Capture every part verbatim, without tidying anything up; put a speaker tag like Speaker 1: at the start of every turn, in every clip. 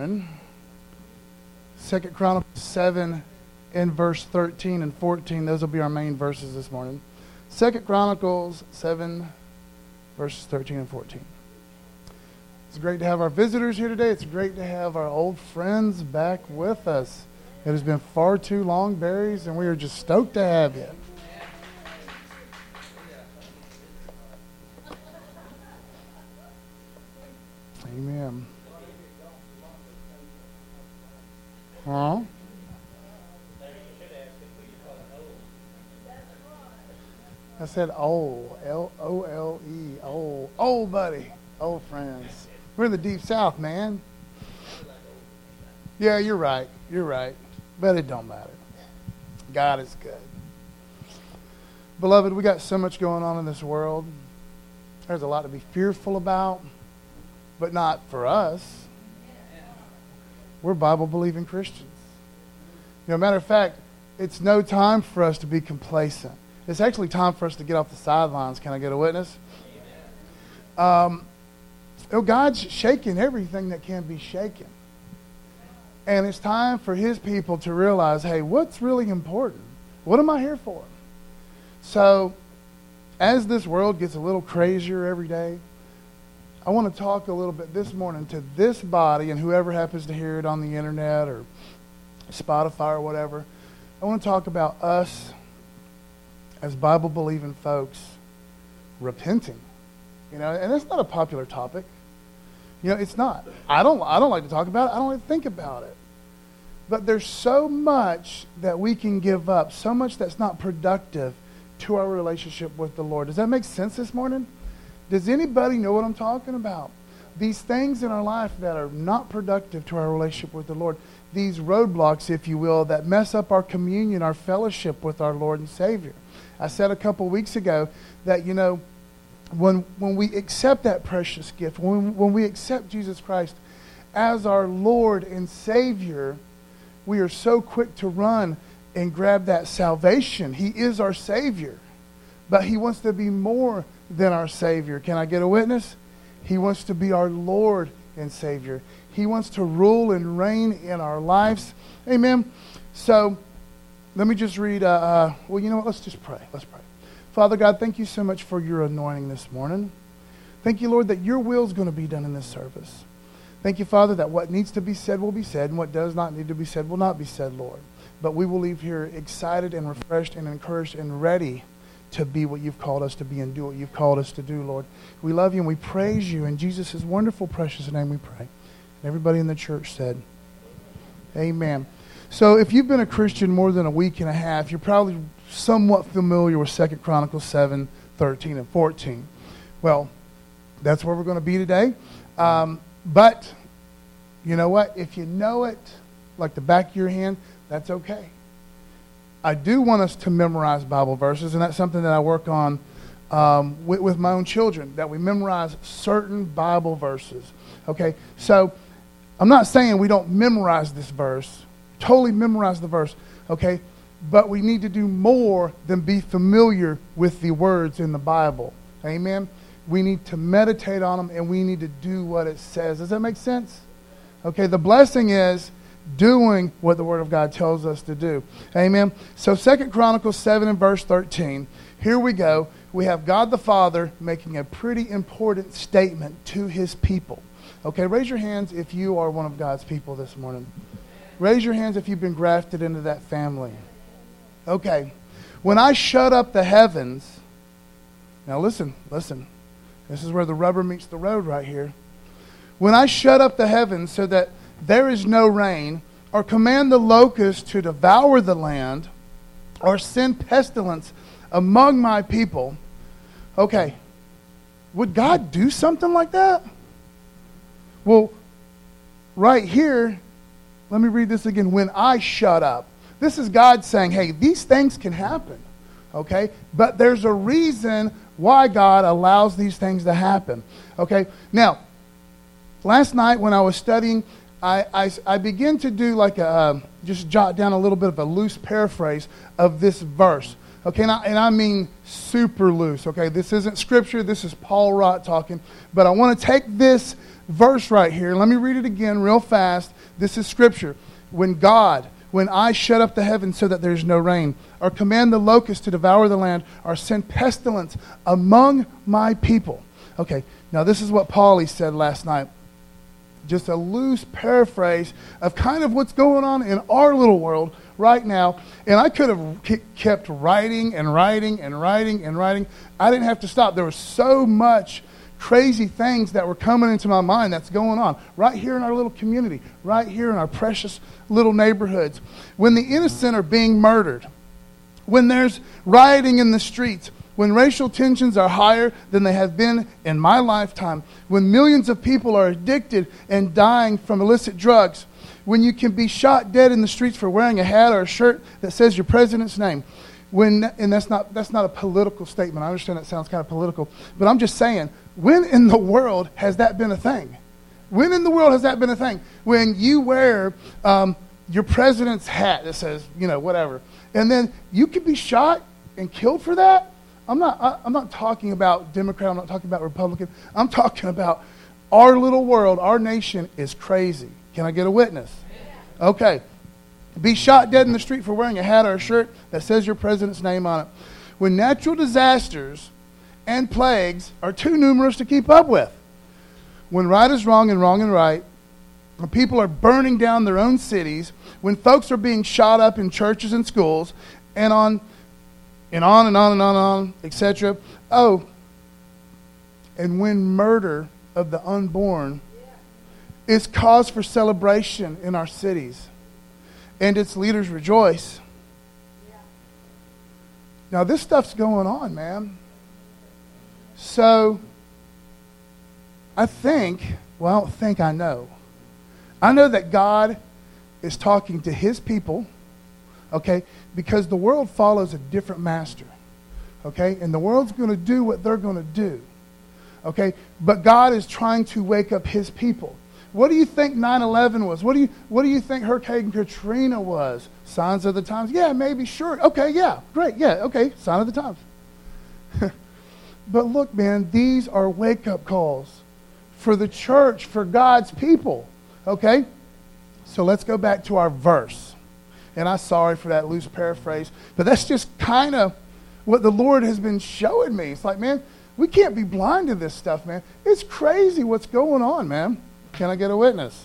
Speaker 1: morning. Second Chronicles seven in verse thirteen and fourteen. Those will be our main verses this morning. Second Chronicles seven, verses thirteen and fourteen. It's great to have our visitors here today. It's great to have our old friends back with us. It has been far too long, Berries, and we are just stoked to have you. Amen. Huh? I said old, L O L E, old, old buddy, old friends. We're in the deep south, man. Yeah, you're right, you're right, but it don't matter. God is good. Beloved, we got so much going on in this world. There's a lot to be fearful about, but not for us. We're Bible-believing Christians. You know, matter of fact, it's no time for us to be complacent. It's actually time for us to get off the sidelines. Can I get a witness? Um, you know, God's shaking everything that can be shaken. And it's time for His people to realize, hey, what's really important? What am I here for? So, as this world gets a little crazier every day, I want to talk a little bit this morning to this body and whoever happens to hear it on the internet or Spotify or whatever. I want to talk about us as Bible-believing folks repenting. You know, and it's not a popular topic. You know, it's not. I don't I don't like to talk about it. I don't like to think about it. But there's so much that we can give up, so much that's not productive to our relationship with the Lord. Does that make sense this morning? Does anybody know what I'm talking about? These things in our life that are not productive to our relationship with the Lord, these roadblocks, if you will, that mess up our communion, our fellowship with our Lord and Savior. I said a couple weeks ago that, you know, when when we accept that precious gift, when, when we accept Jesus Christ as our Lord and Savior, we are so quick to run and grab that salvation. He is our Savior, but He wants to be more than our Savior. Can I get a witness? He wants to be our Lord and Savior. He wants to rule and reign in our lives. Amen. So, let me just read, uh, uh, well, you know what? Let's just pray. Let's pray. Father God, thank you so much for your anointing this morning. Thank you, Lord, that your will is going to be done in this service. Thank you, Father, that what needs to be said will be said, and what does not need to be said will not be said, Lord. But we will leave here excited and refreshed and encouraged and ready to be what you've called us to be and do what you've called us to do, Lord. We love you and we praise you. In Jesus' wonderful, precious name we pray. And everybody in the church said, amen. So if you've been a Christian more than a week and a half, you're probably somewhat familiar with Second Chronicles seven, thirteen, and fourteen. Well, that's where we're going to be today. Um, but, you know what? If you know it like the back of your hand, that's okay. I do want us to memorize Bible verses, and that's something that I work on um, with, with my own children, that we memorize certain Bible verses. Okay, so I'm not saying we don't memorize this verse, totally memorize the verse, okay, but we need to do more than be familiar with the words in the Bible. Amen? We need to meditate on them, and we need to do what it says. Does that make sense? Okay, the blessing is doing what the Word of God tells us to do. Amen. So Second Chronicles seven and verse thirteen. Here we go. We have God the Father making a pretty important statement to His people. Okay, raise your hands if you are one of God's people this morning. Raise your hands if you've been grafted into that family. Okay. When I shut up the heavens, now listen, listen. This is where the rubber meets the road right here. When I shut up the heavens so that there is no rain, or command the locusts to devour the land, or send pestilence among my people. Okay, would God do something like that? Well, right here, let me read this again. When I shut up. This is God saying, hey, these things can happen. Okay, but there's a reason why God allows these things to happen. Okay, now, last night when I was studying, I, I, I began to do like a, uh, just jot down a little bit of a loose paraphrase of this verse. Okay, and I, and I mean super loose. Okay, this isn't scripture. This is Paul Rott talking. But I want to take this verse right here. Let me read it again real fast. This is scripture. When God, when I shut up the heavens so that there's no rain, or command the locusts to devour the land, or send pestilence among my people. Okay, now this is what Paulie said last night. Just a loose paraphrase of kind of what's going on in our little world right now. And I could have k- kept writing and writing and writing and writing. I didn't have to stop. There was so much crazy things that were coming into my mind that's going on right here in our little community, right here in our precious little neighborhoods. When the innocent are being murdered, when there's rioting in the streets, when racial tensions are higher than they have been in my lifetime, when millions of people are addicted and dying from illicit drugs, when you can be shot dead in the streets for wearing a hat or a shirt that says your president's name, when, and that's not that's not a political statement. I understand that sounds kind of political, but I'm just saying, when in the world has that been a thing? When in the world has that been a thing? When you wear um, your president's hat that says, you know, whatever, and then you can be shot and killed for that? I'm not, I, I'm not talking about Democrat. I'm not talking about Republican. I'm talking about our little world. Our nation is crazy. Can I get a witness? Okay. Be shot dead in the street for wearing a hat or a shirt that says your president's name on it. When natural disasters and plagues are too numerous to keep up with. When right is wrong and wrong and right. When people are burning down their own cities. When folks are being shot up in churches and schools. And on and on and on and on and on, et cetera. Oh, and when murder of the unborn is cause for celebration in our cities, and its leaders rejoice. Now, this stuff's going on, man. So, I think, well, I don't think I know. I know that God is talking to his people, okay, because the world follows a different master, okay, and the world's going to do what they're going to do, okay, but God is trying to wake up his people. What do you think nine eleven was? What do you what do you think Hurricane Katrina was? Signs of the times? Yeah, maybe, sure. Okay, yeah, great, yeah, okay, sign of the times. But look, man, these are wake-up calls for the church, for God's people, okay? So let's go back to our verse. And I'm sorry for that loose paraphrase, but that's just kind of what the Lord has been showing me. It's like, man, we can't be blind to this stuff, man. It's crazy what's going on, man. Can I get a witness?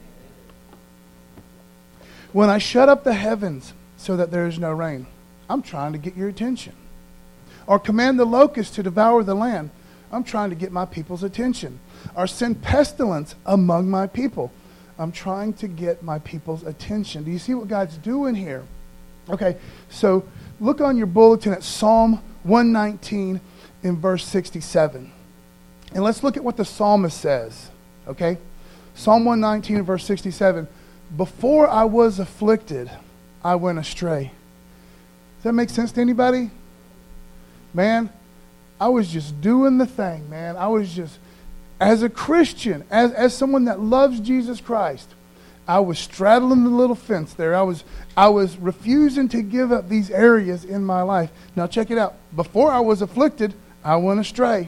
Speaker 1: When I shut up the heavens so that there is no rain, I'm trying to get your attention. Or command the locusts to devour the land, I'm trying to get my people's attention. Or send pestilence among my people, I'm trying to get my people's attention. Do you see what God's doing here? Okay, so look on your bulletin at Psalm one nineteen in verse sixty-seven. And let's look at what the psalmist says. Okay? Psalm one nineteen in verse sixty-seven. Before I was afflicted, I went astray. Does that make sense to anybody? Man, I was just doing the thing, man. I was just... As a Christian, as, as someone that loves Jesus Christ, I was straddling the little fence there. I was I was refusing to give up these areas in my life. Now check it out. Before I was afflicted, I went astray.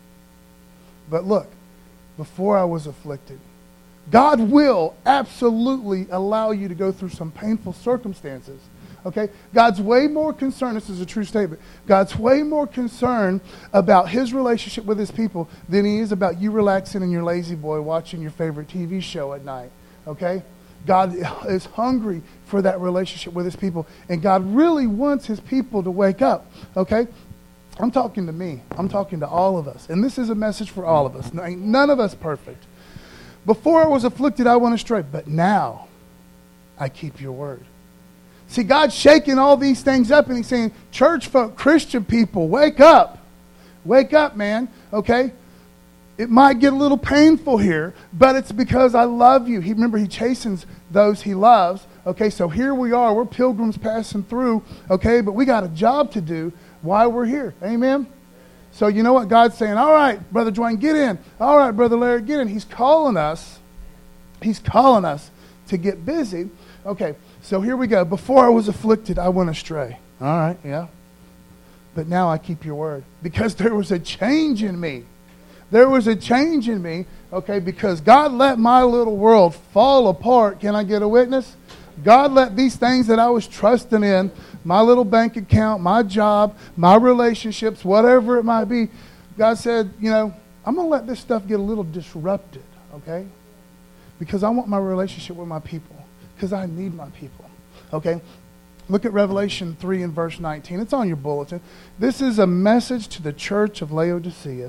Speaker 1: But look, before I was afflicted, God will absolutely allow you to go through some painful circumstances. Okay? God's way more concerned, this is a true statement, God's way more concerned about his relationship with his people than he is about you relaxing in your lazy boy watching your favorite T V show at night. Okay? God is hungry for that relationship with his people, and God really wants his people to wake up. Okay? I'm talking to me. I'm talking to all of us. And this is a message for all of us. Ain't none of us perfect. Before I was afflicted, I went astray, but now I keep your word. See, God's shaking all these things up, and he's saying, church folk, Christian people, wake up. Wake up, man, okay? It might get a little painful here, but it's because I love you. He, remember, he chastens those he loves. Okay, so here we are. We're pilgrims passing through, okay? But we got a job to do while we're here. Amen? So you know what? God's saying, all right, Brother Dwayne, get in. All right, Brother Larry, get in. He's calling us. He's calling us to get busy. Okay, so here we go. Before I was afflicted, I went astray. All right, yeah. But now I keep your word. Because there was a change in me. There was a change in me, okay, because God let my little world fall apart. Can I get a witness? God let these things that I was trusting in, my little bank account, my job, my relationships, whatever it might be, God said, you know, I'm going to let this stuff get a little disrupted, okay? Because I want my relationship with my people, because I need my people, okay? Look at Revelation three and verse nineteen. It's on your bulletin. This is a message to the church of Laodicea.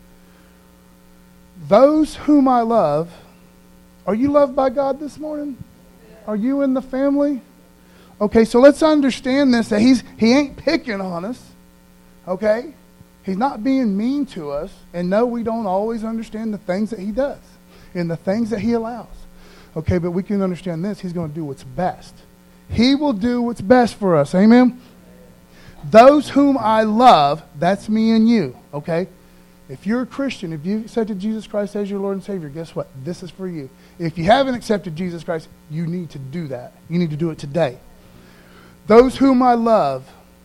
Speaker 1: Those whom I love, are you loved by God this morning? Are you in the family? Okay, so let's understand this, that he's he ain't picking on us, okay? He's not being mean to us. And no, we don't always understand the things that he does and the things that he allows. Okay, but we can understand this. He's going to do what's best. He will do what's best for us. Amen? Those whom I love, that's me and you, okay? If you're a Christian, if you accepted Jesus Christ as your Lord and Savior, guess what? This is for you. If you haven't accepted Jesus Christ, you need to do that. You need to do it today. Those whom I love,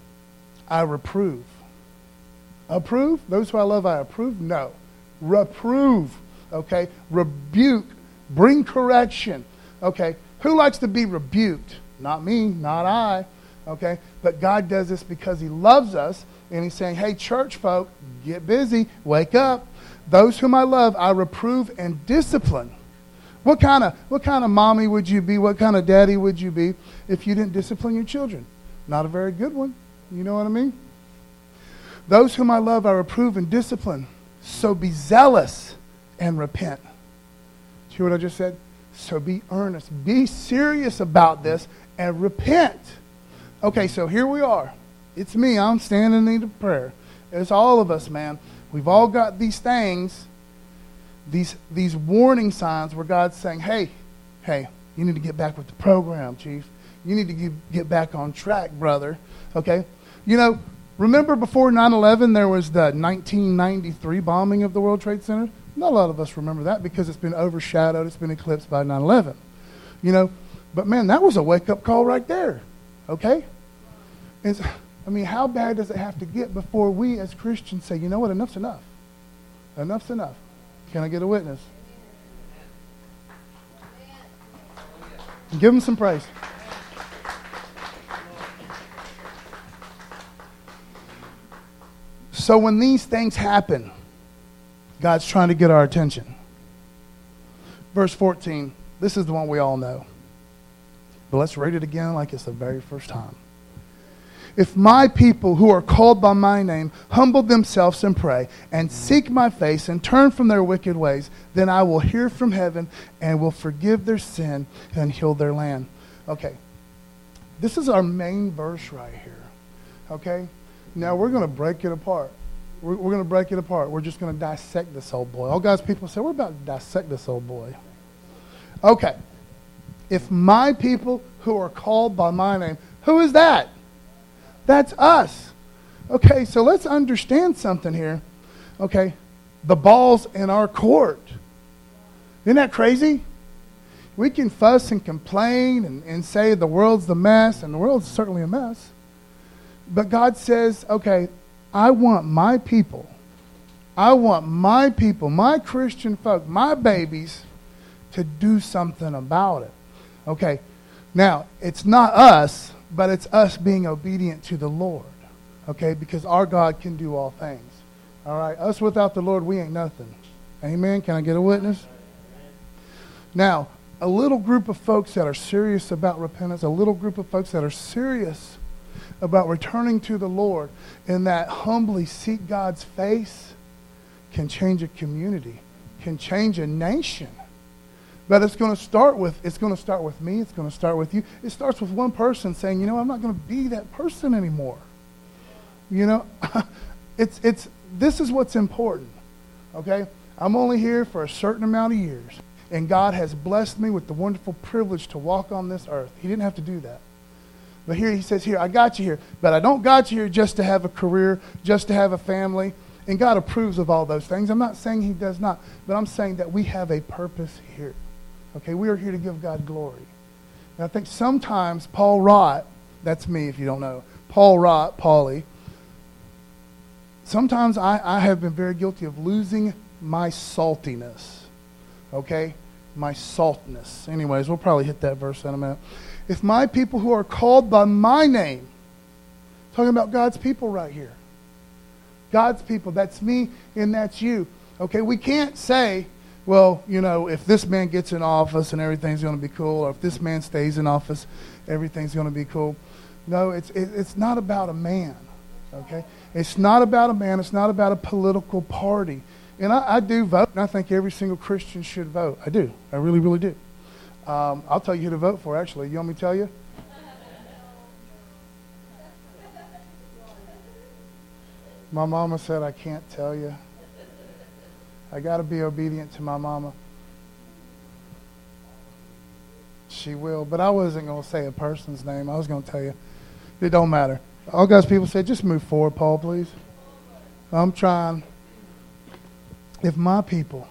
Speaker 1: I reprove. Approve? Those who I love, I approve? No. Reprove. Okay? Rebuke. Bring correction. Okay? Who likes to be rebuked? Not me, not I. Okay? But God does this because he loves us, and he's saying, hey, church folk, get busy, wake up. Those whom I love, I reprove and discipline. What kind of what kind of mommy would you be? What kind of daddy would you be if you didn't discipline your children? Not a very good one. You know what I mean? Those whom I love, I reprove and discipline. So be zealous and repent. See what I just said? So be earnest. Be serious about this and repent. Okay, so here we are. It's me. I'm standing in need of prayer. It's all of us, man. We've all got these things, these these warning signs where God's saying, hey, hey, you need to get back with the program, Chief. You need to get, get back on track, brother. Okay? You know, remember before nine eleven, there was the nineteen ninety-three bombing of the World Trade Center? Not a lot of us remember that because it's been overshadowed. It's been eclipsed by nine eleven. You know, but man, that was a wake-up call right there. Okay? It's, I mean, how bad does it have to get before we as Christians say, you know what, enough's enough. Enough's enough. Can I get a witness? Give him some praise. So when these things happen, God's trying to get our attention. Verse fourteen, this is the one we all know. But let's read it again like it's the very first time. If my people who are called by my name humble themselves and pray and seek my face and turn from their wicked ways, then I will hear from heaven and will forgive their sin and heal their land. Okay, this is our main verse right here. Okay, now we're going to break it apart. We're, we're going to break it apart. We're just going to dissect this old boy. All God's people say, we're about to dissect this old boy. Okay, if my people who are called by my name, who is that? That's us. Okay, so let's understand something here. Okay, the ball's in our court. Isn't that crazy? We can fuss and complain and, and say the world's the mess, and the world's certainly a mess. But God says, okay, I want my people, I want my people, my Christian folk, my babies, to do something about it. Okay, now, it's not us, but it's us being obedient to the Lord, okay? Because our God can do all things, all right? Us without the Lord, we ain't nothing. Amen? Can I get a witness? Now, a little group of folks that are serious about repentance, a little group of folks that are serious about returning to the Lord and that humbly seek God's face can change a community, can change a nation. But it's going to start with, it's going to start with me. It's going to start with you. It starts with one person saying, you know, I'm not going to be that person anymore. You know, it's, it's, this is what's important. Okay. I'm only here for a certain amount of years, and God has blessed me with the wonderful privilege to walk on this earth. He didn't have to do that. But here he says, here, I got you here, but I don't got you here just to have a career, just to have a family. And God approves of all those things. I'm not saying he does not, but I'm saying that we have a purpose here. Okay, we are here to give God glory. And I think sometimes Paul Rott, that's me if you don't know, Paul Rott, Paulie, sometimes I, I have been very guilty of losing my saltiness. Okay? My saltness. Anyways, we'll probably hit that verse in a minute. If my people who are called by my name, talking about God's people right here. God's people, that's me and that's you. Okay, we can't say, well, you know, if this man gets in office and everything's going to be cool, or if this man stays in office, everything's going to be cool. No, it's it, it's not about a man. Okay, it's not about a man. It's not about a political party. And I, I do vote, and I think every single Christian should vote. I do. I really, really do. Um, I'll tell you who to vote for, actually. You want me to tell you? My mama said I can't tell you. I got to be obedient to my mama. She will. But I wasn't going to say a person's name. I was going to tell you. It don't matter. All God's people said, just move forward, Paul, please. I'm trying. If my people,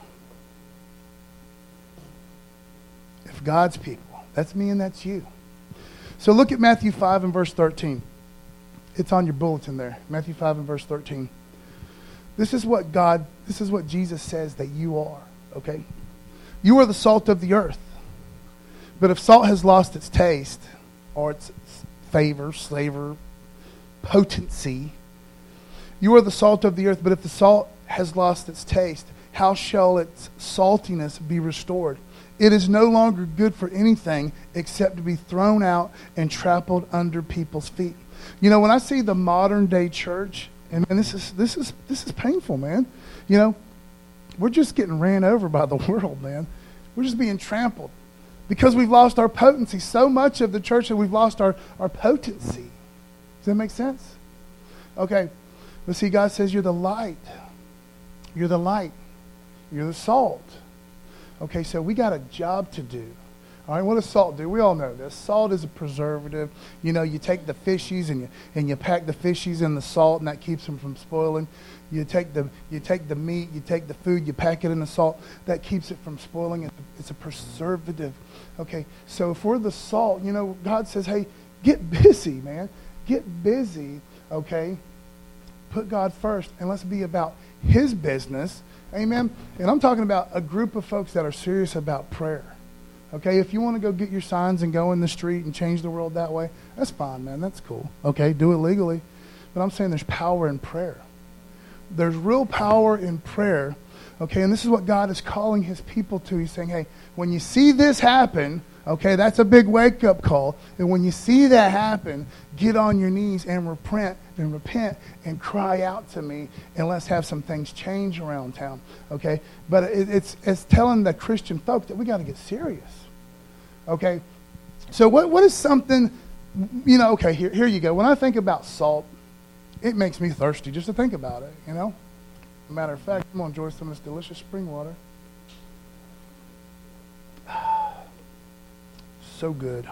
Speaker 1: if God's people, that's me and that's you. So look at Matthew five and verse thirteen. It's on your bulletin there. Matthew five and verse thirteen. This is what God, this is what Jesus says that you are, okay? You are the salt of the earth. But if salt has lost its taste, or its favor, savor, potency, you are the salt of the earth. But if the salt has lost its taste, how shall its saltiness be restored? It is no longer good for anything except to be thrown out and trampled under people's feet. You know, when I see the modern day church, and man, this is this is this is painful, man. You know, we're just getting ran over by the world, man. We're just being trampled because we've lost our potency. So much of the church that we've lost our, our potency. Does that make sense? Okay. But see, God says you're the light. You're the light. You're the salt. Okay, so we got a job to do. All right, what does salt do? We all know this. Salt is a preservative. You know, you take the fishies and you and you pack the fishies in the salt, and that keeps them from spoiling. You take the you take the meat, you take the food, you pack it in the salt. That keeps it from spoiling. It's a preservative. Okay, so if we're the salt, you know, God says, hey, get busy, man. Get busy, okay? Put God first, and let's be about His business. Amen? And I'm talking about a group of folks that are serious about prayer. Okay, if you want to go get your signs and go in the street and change the world that way, that's fine, man. That's cool. Okay, do it legally. But I'm saying there's power in prayer. There's real power in prayer. Okay, and this is what God is calling His people to. He's saying, hey, when you see this happen, okay, that's a big wake-up call. And when you see that happen, get on your knees and repent and repent and cry out to me, and let's have some things change around town. Okay, but it, it's it's telling the Christian folk that we got to get serious. Okay, so what what is something, you know, okay, here, here you go. When I think about salt, it makes me thirsty just to think about it, you know. As a matter of fact, I'm going to enjoy some of this delicious spring water. So good.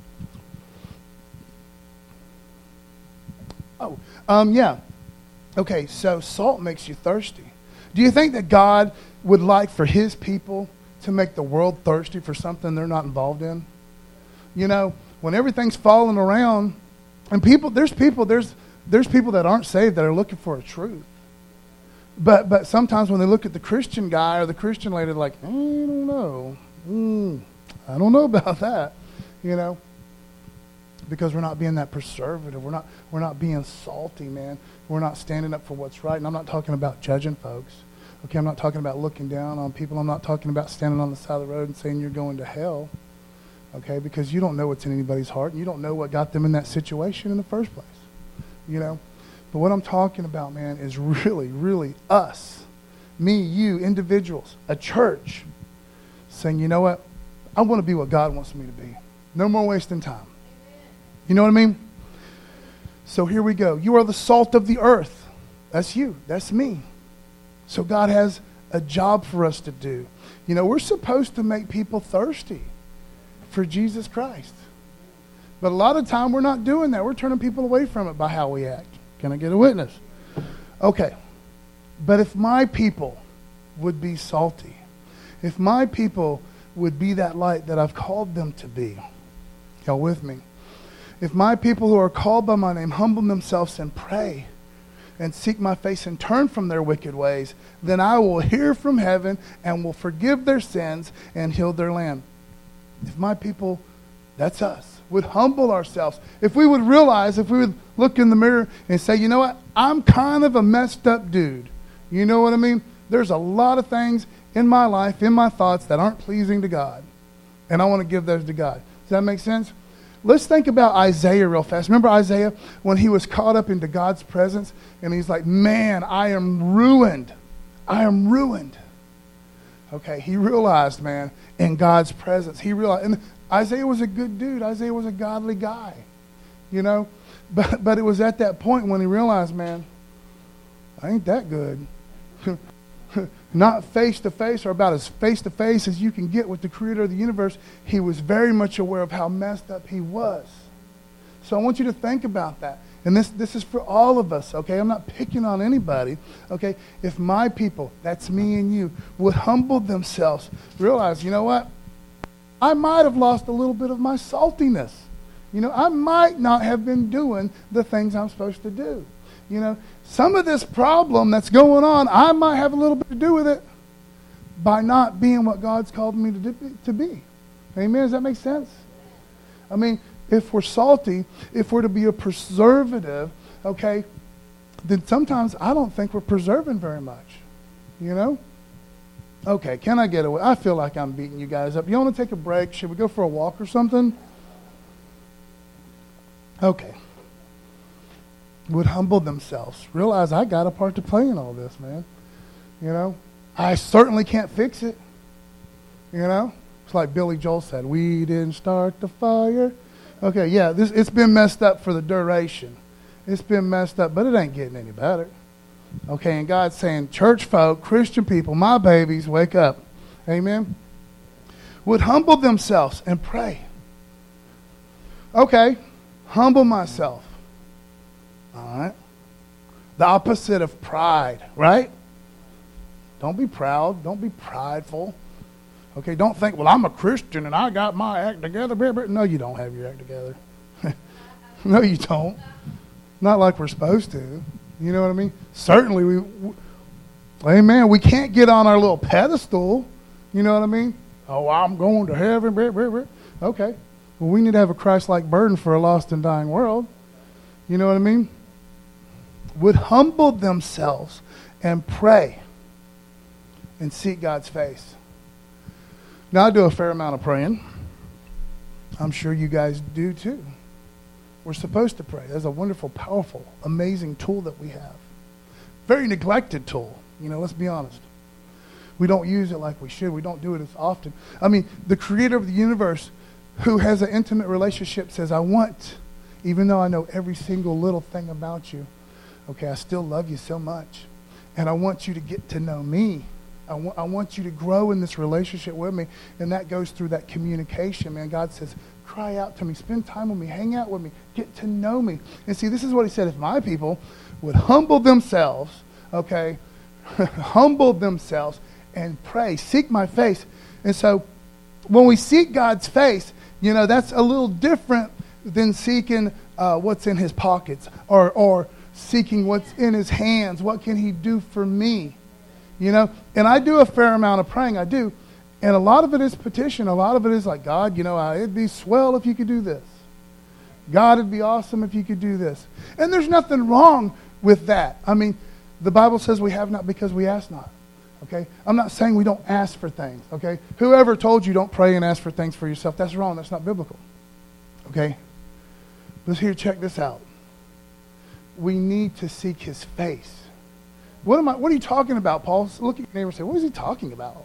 Speaker 1: Oh, um, yeah. Okay, so salt makes you thirsty. Do you think that God would like for His people to make the world thirsty for something they're not involved in? You know, when everything's falling around, and people, there's people, there's there's people that aren't saved that are looking for a truth. But but sometimes when they look at the Christian guy or the Christian lady, they're like, I don't know. Mm, I don't know about that. You know, because we're not being that preservative. We're not we're not being salty, man. We're not standing up for what's right. And I'm not talking about judging folks. Okay, I'm not talking about looking down on people. I'm not talking about standing on the side of the road and saying you're going to hell. Okay, because you don't know what's in anybody's heart, and you don't know what got them in that situation in the first place. You know, but what I'm talking about, man, is really, really us, me, you, individuals, a church, saying, you know what, I want to be what God wants me to be. No more wasting time. You know what I mean? So here we go. You are the salt of the earth. That's you. That's me. So God has a job for us to do. You know, we're supposed to make people thirsty for Jesus Christ. But a lot of time we're not doing that. We're turning people away from it by how we act. Can I get a witness? Okay. But if my people would be salty, if my people would be that light that I've called them to be, y'all with me? If my people who are called by my name humble themselves and pray and seek my face and turn from their wicked ways, then I will hear from heaven and will forgive their sins and heal their land. If my people, that's us, would humble ourselves, if we would realize, if we would look in the mirror and say, you know what, I'm kind of a messed up dude. You know what I mean? There's a lot of things in my life, in my thoughts, that aren't pleasing to God. And I want to give those to God. Does that make sense? Let's think about Isaiah real fast. Remember Isaiah when he was caught up into God's presence and he's like, man, I am ruined. I am ruined. Okay, he realized, man, in God's presence. He realized, and Isaiah was a good dude. Isaiah was a godly guy, you know. But, but it was at that point when he realized, man, I ain't that good. Not face-to-face or about as face-to-face as you can get with the creator of the universe. He was very much aware of how messed up he was. So I want you to think about that. And this, this is for all of us, okay? I'm not picking on anybody, okay? If my people, that's me and you, would humble themselves, realize, you know what? I might have lost a little bit of my saltiness. You know, I might not have been doing the things I'm supposed to do. You know, some of this problem that's going on, I might have a little bit to do with it by not being what God's called me to, do, to be. Amen? Does that make sense? I mean, if we're salty, if we're to be a preservative, okay, then sometimes I don't think we're preserving very much. You know? Okay, can I get away? I feel like I'm beating you guys up. You want to take a break? Should we go for a walk or something? Okay. Would humble themselves. Realize I got a part to play in all this, man. You know? I certainly can't fix it. You know? It's like Billy Joel said, we didn't start the fire. Okay, yeah, this it's been messed up for the duration. It's been messed up, but it ain't getting any better. Okay, and God's saying, church folk, Christian people, my babies, wake up. Amen? Would humble themselves and pray. Okay, humble myself. All right? The opposite of pride, right? Don't be proud. Don't be prideful. Okay, don't think, well, I'm a Christian and I got my act together. No, you don't have your act together. No, you don't. Not like we're supposed to. You know what I mean? Certainly, we, we, amen, we can't get on our little pedestal. You know what I mean? Oh, I'm going to heaven. Okay. Well, we need to have a Christ-like burden for a lost and dying world. You know what I mean? Would humble themselves and pray and seek God's face. Now, I do a fair amount of praying. I'm sure you guys do too. We're supposed to pray. That's a wonderful, powerful, amazing tool that we have. Very neglected tool. You know, let's be honest. We don't use it like we should. We don't do it as often. I mean, the creator of the universe who has an intimate relationship says, I want, even though I know every single little thing about you, okay, I still love you so much. And I want you to get to know me. I want, I want you to grow in this relationship with me. And that goes through that communication, man. God says, cry out to me, spend time with me, hang out with me, get to know me. And see, this is what he said, if my people would humble themselves, okay, humble themselves and pray, seek my face. And so when we seek God's face, you know, that's a little different than seeking uh, what's in his pockets or, or seeking what's in his hands. What can he do for me? You know, and I do a fair amount of praying, I do. And a lot of it is petition. A lot of it is like, God, you know, uh, it'd be swell if you could do this. God, it'd be awesome if you could do this. And there's nothing wrong with that. I mean, the Bible says we have not because we ask not. Okay? I'm not saying we don't ask for things. Okay? Whoever told you don't pray and ask for things for yourself, that's wrong. That's not biblical. Okay? But here, check this out. We need to seek his face. What am I? What are you talking about, Paul? Look at your neighbor and say, what is he talking about?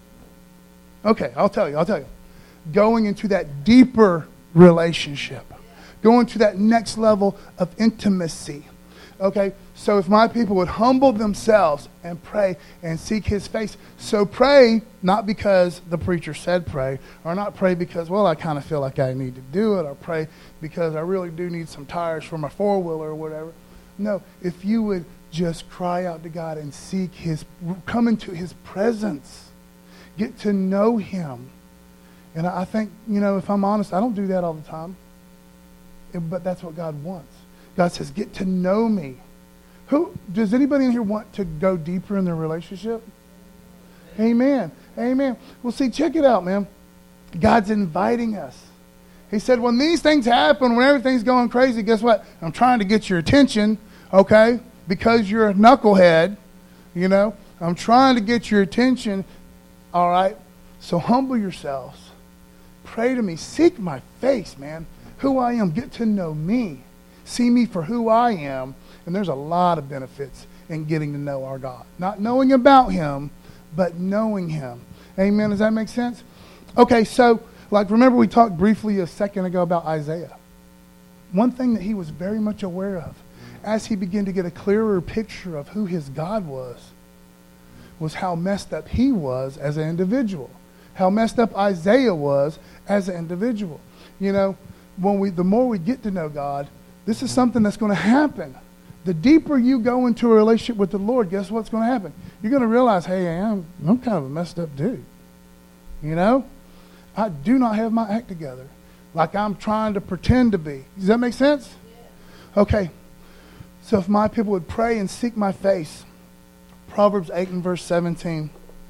Speaker 1: Okay, I'll tell you, I'll tell you. Going into that deeper relationship. Going to that next level of intimacy. Okay, so if my people would humble themselves and pray and seek his face. So pray, not because the preacher said pray, or not pray because, well, I kind of feel like I need to do it, or pray because I really do need some tires for my four-wheeler or whatever. No, if you would just cry out to God and seek his, come into his presence. Get to know him. And I think, you know, if I'm honest, I don't do that all the time. But that's what God wants. God says, get to know me. Who does anybody in here want to go deeper in their relationship? Amen. Amen. Well, see, check it out, man. God's inviting us. He said, when these things happen, when everything's going crazy, guess what? I'm trying to get your attention, okay? Because you're a knucklehead, you know. I'm trying to get your attention, all right? So humble yourselves. Pray to me. Seek my face, man. Who I am. Get to know me. See me for who I am. And there's a lot of benefits in getting to know our God. Not knowing about him, but knowing him. Amen. Does that make sense? Okay, so, like, remember we talked briefly a second ago about Isaiah. One thing that he was very much aware of, as he began to get a clearer picture of who his God was, was how messed up he was as an individual. How messed up Isaiah was as an individual. You know, when we, the more we get to know God, this is something that's going to happen. The deeper you go into a relationship with the Lord, guess what's going to happen? You're going to realize, hey, I'm, I'm kind of a messed up dude. You know? I do not have my act together. Like I'm trying to pretend to be. Does that make sense? Yeah. Okay. So if my people would pray and seek my face, Proverbs eight and verse seventeen.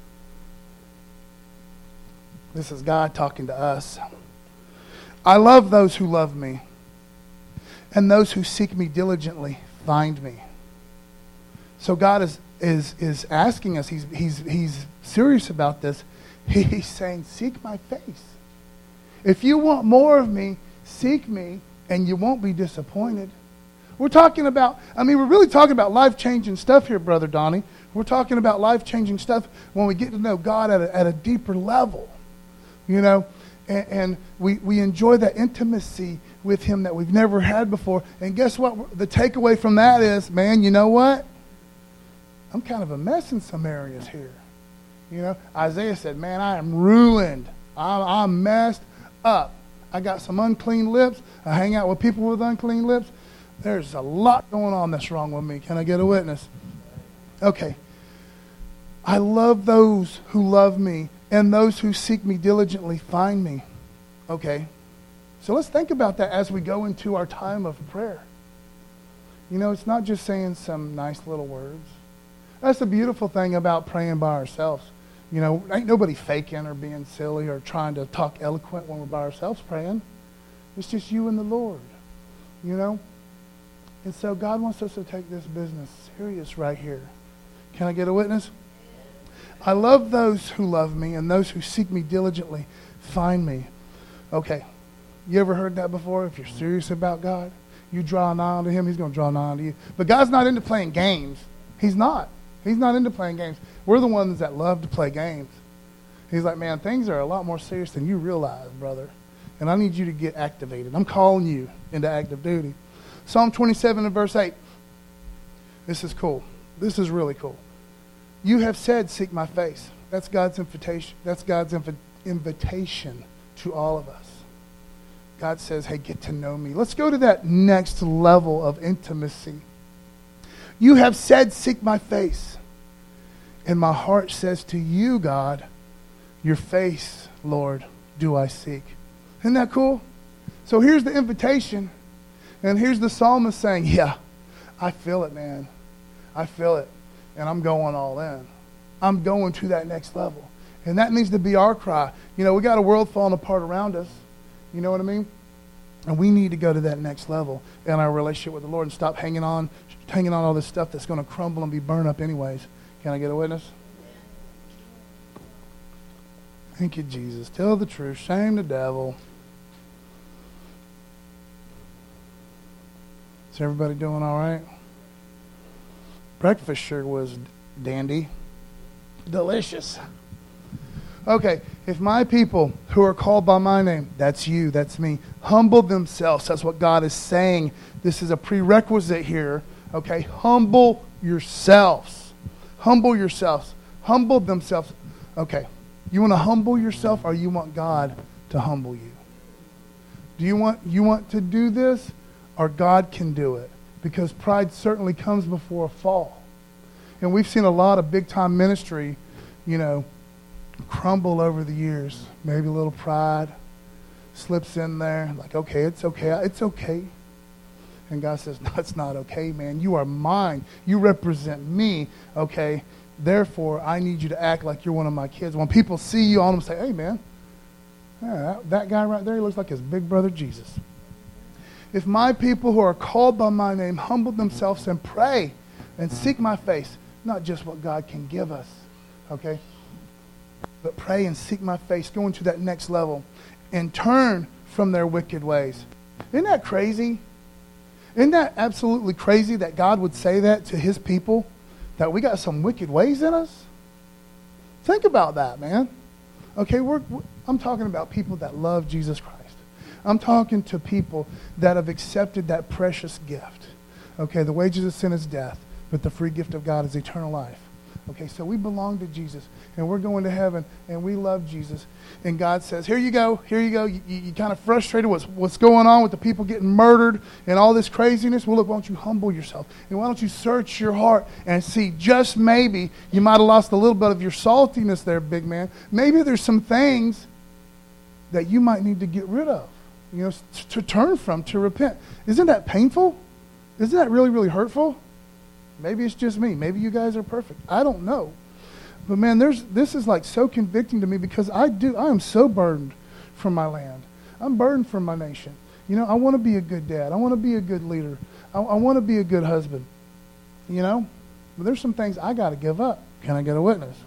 Speaker 1: This is God talking to us. I love those who love me, and those who seek me diligently find me. So God is is is asking us. He's he's he's serious about this. He's saying, seek my face. If you want more of me, seek me, and you won't be disappointed. We're talking about, I mean, we're really talking about life-changing stuff here, Brother Donnie. We're talking about life-changing stuff when we get to know God at a, at a deeper level, you know, and, and we, we enjoy that intimacy with him that we've never had before. And guess what? The takeaway from that is, man, you know what? I'm kind of a mess in some areas here. You know, Isaiah said, man, I am ruined. I'm, I'm messed up. I got some unclean lips. I hang out with people with unclean lips. There's a lot going on that's wrong with me. Can I get a witness? Okay. I love those who love me, and those who seek me diligently find me. Okay. So let's think about that as we go into our time of prayer. You know, it's not just saying some nice little words. That's the beautiful thing about praying by ourselves. You know, ain't nobody faking or being silly or trying to talk eloquent when we're by ourselves praying. It's just you and the Lord, you know. And so God wants us to take this business serious right here. Can I get a witness? I love those who love me, and those who seek me diligently find me. Okay. You ever heard that before? If you're serious about God, you draw nigh to him, he's going to draw nigh to you. But God's not into playing games. He's not. He's not into playing games. We're the ones that love to play games. He's like, man, things are a lot more serious than you realize, brother. And I need you to get activated. I'm calling you into active duty. Psalm twenty-seven and verse eight. This is cool. This is really cool. You have said, seek my face. That's God's invitation. That's God's inv- invitation to all of us. God says, hey, get to know me. Let's go to that next level of intimacy. You have said, seek my face. And my heart says to you, God, your face, Lord, do I seek. Isn't that cool? So here's the invitation. And here's the psalmist saying, yeah, I feel it, man. I feel it. And I'm going all in. I'm going to that next level. And that needs to be our cry. You know, we got a world falling apart around us. You know what I mean? And we need to go to that next level in our relationship with the Lord and stop hanging on, hanging on all this stuff that's going to crumble and be burned up anyways. Can I get a witness? Thank you, Jesus. Tell the truth. Shame the devil. Is everybody doing all right? Breakfast sure was dandy. Delicious. Okay, if my people who are called by my name, that's you, that's me, humble themselves. That's what God is saying. This is a prerequisite here. Okay, humble yourselves. Humble yourselves. Humble themselves. Okay, you want to humble yourself, or you want God to humble you? Do you want you want to do this, or God can do it? Because pride certainly comes before a fall. And we've seen a lot of big-time ministry, you know, crumble over the years. Maybe a little pride slips in there. Like, okay, it's okay. It's okay. And God says, no, it's not okay, man. You are mine. You represent me, okay? Therefore, I need you to act like you're one of my kids. When people see you, all of them say, hey, man, yeah, that, that guy right there, he looks like his big brother Jesus. If my people who are called by my name humble themselves and pray and seek my face, not just what God can give us, okay? But pray and seek my face, go into that next level, and turn from their wicked ways. Isn't that crazy? Isn't that absolutely crazy that God would say that to his people? That we got some wicked ways in us? Think about that, man. Okay, we're, we're, I'm talking about people that love Jesus Christ. I'm talking to people that have accepted that precious gift. Okay, the wages of sin is death, but the free gift of God is eternal life. Okay, so we belong to Jesus, and we're going to heaven, and we love Jesus. And God says, here you go, here you go. You, you, you kind of frustrated what's, what's going on with the people getting murdered and all this craziness. Well, look, why don't you humble yourself? And why don't you search your heart and see, just maybe you might have lost a little bit of your saltiness there, big man. Maybe there's some things that you might need to get rid of, you know, to turn from, to repent. Isn't that painful? Isn't that really, really hurtful? Maybe it's just me. Maybe you guys are perfect. I don't know. But man, there's this is like so convicting to me because I do I am so burdened from my land. I'm burdened from my nation. You know, I want to be a good dad. I want to be a good leader. I, I want to be a good husband. You know? But there's some things I got to give up. Can I get a witness?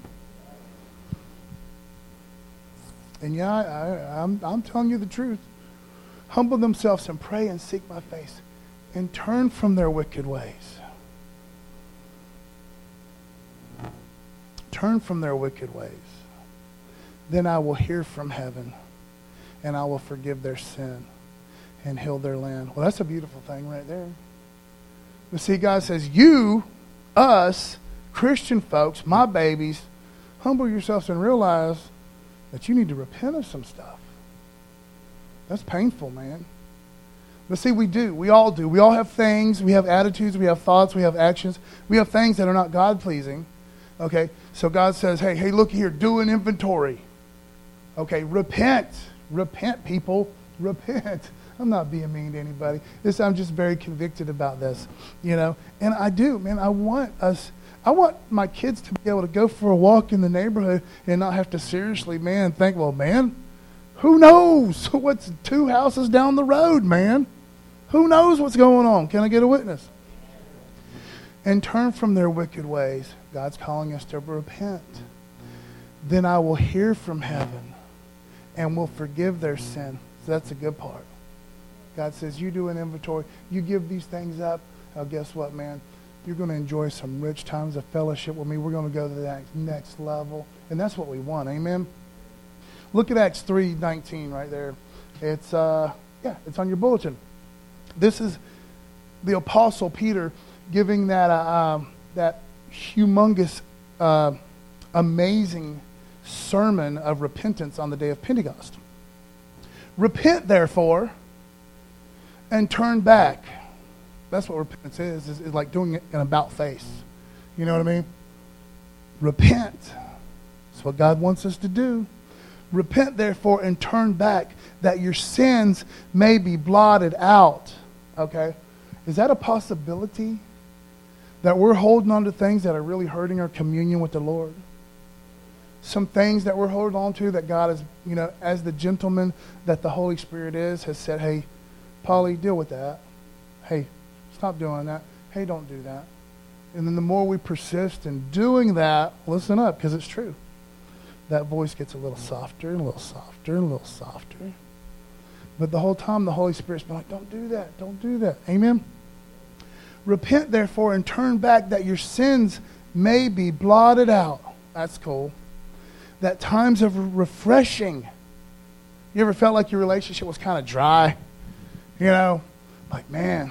Speaker 1: And yeah, I, I, I'm, I'm telling you the truth. Humble themselves and pray and seek my face and turn from their wicked ways. Turn from their wicked ways. Then I will hear from heaven, and I will forgive their sin and heal their land. Well, that's a beautiful thing right there. But see, God says, you, us, Christian folks, my babies, humble yourselves and realize that you need to repent of some stuff. That's painful, man. But see, we do. We all do. We all have things. We have attitudes. We have thoughts. We have actions. We have things that are not God-pleasing. Okay? So God says, hey, hey, look here. Do an inventory. Okay? Repent. Repent, people. Repent. I'm not being mean to anybody. This, I'm just very convicted about this. You know? And I do, man. I want us... I want my kids to be able to go for a walk in the neighborhood and not have to seriously, man, think, well, man, who knows what's two houses down the road, man? Who knows what's going on? Can I get a witness? And turn from their wicked ways. God's calling us to repent. Then I will hear from heaven and will forgive their sin. So that's a good part. God says, you do an inventory. You give these things up. Oh, guess what, man? You're going to enjoy some rich times of fellowship with me. We're going to go to that next level. And that's what we want. Amen? Look at Acts three nineteen right there. It's, uh, yeah, it's on your bulletin. This is the Apostle Peter giving that, uh, um, that humongous, uh, amazing sermon of repentance on the day of Pentecost. Repent, therefore, and turn back. That's what repentance is, is, is like doing it an about face. You know what I mean? Repent. That's what God wants us to do. Repent, therefore, and turn back, that your sins may be blotted out. Okay? Is that a possibility? That we're holding on to things that are really hurting our communion with the Lord? Some things that we're holding on to that God is, you know, as the gentleman that the Holy Spirit is, has said, hey, Polly, deal with that. Hey, stop doing that. Hey, don't do that. And then the more we persist in doing that, listen up, because it's true. That voice gets a little softer and a little softer and a little softer. But the whole time the Holy Spirit's been like, don't do that, don't do that. Amen? Repent, therefore, and turn back that your sins may be blotted out. That's cool. That times of refreshing. You ever felt like your relationship was kind of dry? You know, like, man,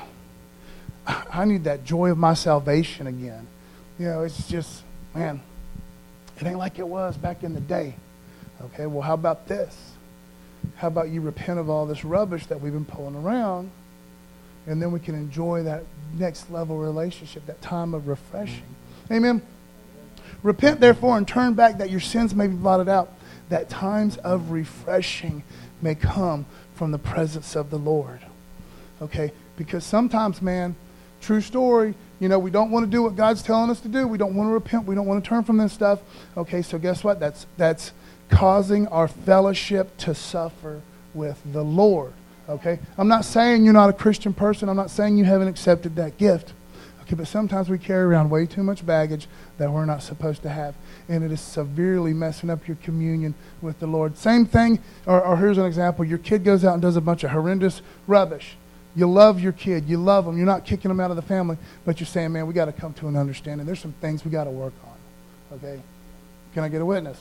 Speaker 1: I need that joy of my salvation again. You know, it's just, man, it ain't like it was back in the day. Okay, well, how about this? How about you repent of all this rubbish that we've been pulling around, and then we can enjoy that next level relationship, that time of refreshing. Amen? Repent, therefore, and turn back that your sins may be blotted out, that times of refreshing may come from the presence of the Lord. Okay? Because sometimes, man, true story, you know, we don't want to do what God's telling us to do. We don't want to repent. We don't want to turn from this stuff. Okay, so guess what? That's that's causing our fellowship to suffer with the Lord. Okay? I'm not saying you're not a Christian person. I'm not saying you haven't accepted that gift. Okay, but sometimes we carry around way too much baggage that we're not supposed to have. And it is severely messing up your communion with the Lord. Same thing, or, or here's an example. Your kid goes out and does a bunch of horrendous rubbish. You love your kid. You love them. You're not kicking them out of the family, but you're saying, man, we got to come to an understanding. There's some things we got to work on. Okay? Can I get a witness?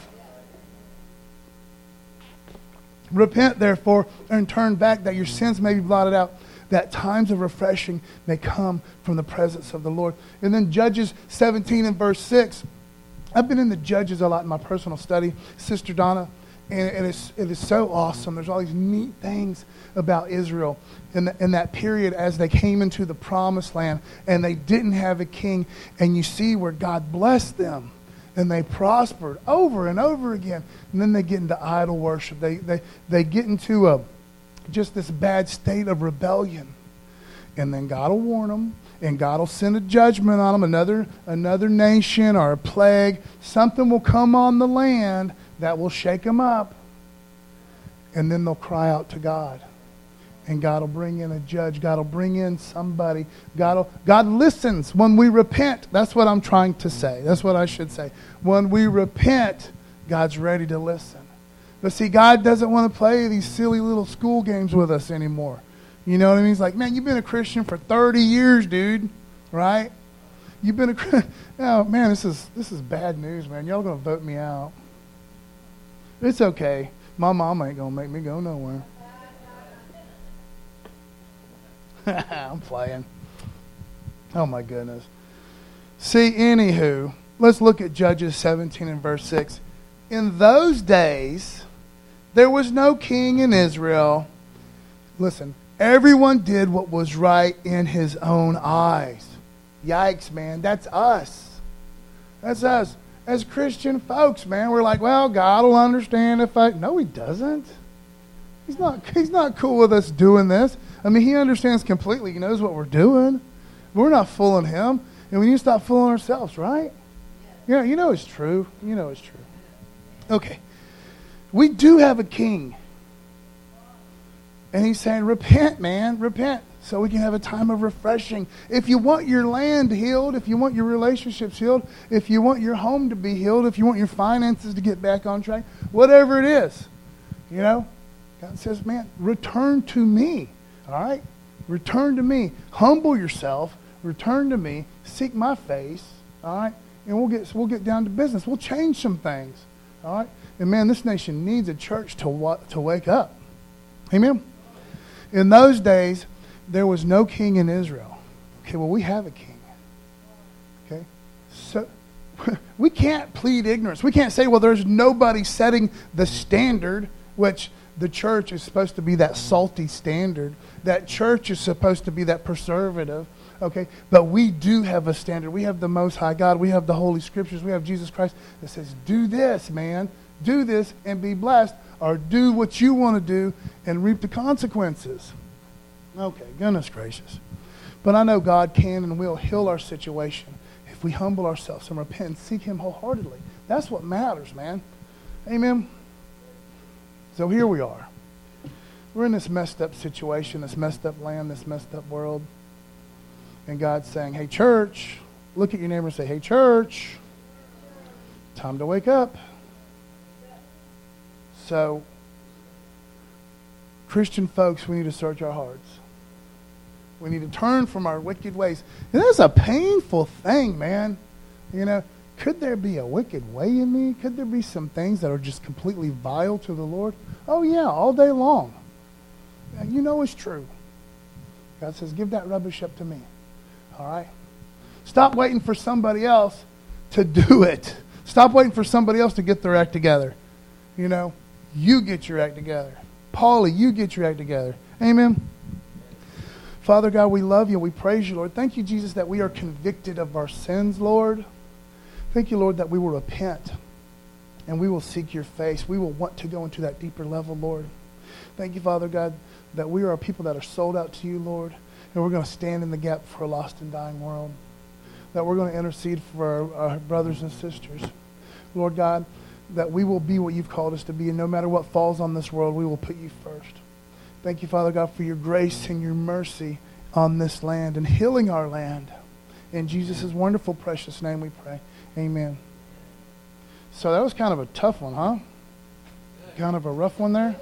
Speaker 1: Repent, therefore, and turn back that your sins may be blotted out, that times of refreshing may come from the presence of the Lord. And then Judges seventeen and verse six. I've been in the Judges a lot in my personal study, Sister Donna, and it is, it is so awesome. There's all these neat things about Israel in, the, in that period as they came into the promised land and they didn't have a king. And you see where God blessed them. And they prospered over and over again. And then they get into idol worship. They they they get into a just this bad state of rebellion. And then God will warn them. And God will send a judgment on them. Another, another nation or a plague. Something will come on the land that will shake them up. And then they'll cry out to God. And God will bring in a judge. God will bring in somebody. God will, God listens when we repent. That's what I'm trying to say. That's what I should say. When we repent, God's ready to listen. But see, God doesn't want to play these silly little school games with us anymore. You know what I mean? He's like, man, you've been a Christian for thirty years, dude. Right? You've been a oh, man, this is this is bad news, man. Y'all going to vote me out. It's okay. My mom ain't going to make me go nowhere. I'm playing. Oh, my goodness. See, anywho, let's look at Judges seventeen and verse six. In those days, there was no king in Israel. Listen, everyone did what was right in his own eyes. Yikes, man. That's us. That's us. As Christian folks, man, we're like, well, God will understand if I... No, he doesn't. He's not, he's not cool with us doing this. I mean, he understands completely. He knows what we're doing. We're not fooling him. And we need to stop fooling ourselves, right? Yeah, you know it's true. You know it's true. Okay. We do have a king. And he's saying, repent, man, repent. So we can have a time of refreshing. If you want your land healed, if you want your relationships healed, if you want your home to be healed, if you want your finances to get back on track, whatever it is, you know, God says, man, return to me. All right? Return to me. Humble yourself. Return to me. Seek my face. All right? And we'll get we'll get down to business. We'll change some things. All right? And man, this nation needs a church to wa- to wake up. Amen? In those days, there was no king in Israel. Okay, well, we have a king. Okay? So we can't plead ignorance. We can't say, well, there's nobody setting the standard, which the church is supposed to be that salty standard. That church is supposed to be that preservative. Okay? But we do have a standard. We have the Most High God. We have the Holy Scriptures. We have Jesus Christ that says, do this, man. Do this and be blessed. Or do what you want to do and reap the consequences. Okay, goodness gracious. But I know God can and will heal our situation if we humble ourselves and repent and seek him wholeheartedly. That's what matters, man. Amen? So here we are. We're in this messed up situation, this messed up land, this messed up world. And God's saying, hey, church, look at your neighbor and say, hey, church, time to wake up. So, Christian folks, we need to search our hearts. We need to turn from our wicked ways. And that's a painful thing, man. You know, could there be a wicked way in me? Could there be some things that are just completely vile to the Lord? Oh, yeah, all day long. You know it's true. God says, give that rubbish up to me. All right? Stop waiting for somebody else to do it. Stop waiting for somebody else to get their act together. You know, you get your act together. Paulie, you get your act together. Amen? Father God, we love you. We praise you, Lord. Thank you, Jesus, that we are convicted of our sins, Lord. Thank you, Lord, that we will repent and we will seek your face. We will want to go into that deeper level, Lord. Thank you, Father God, that we are a people that are sold out to you, Lord, and we're going to stand in the gap for a lost and dying world. That we're going to intercede for our, our brothers and sisters. Lord God, that we will be what you've called us to be, and no matter what falls on this world, we will put you first. Thank you, Father God, for your grace and your mercy on this land and healing our land. In Jesus' wonderful, precious name we pray. Amen. So that was kind of a tough one, huh? Kind of a rough one there.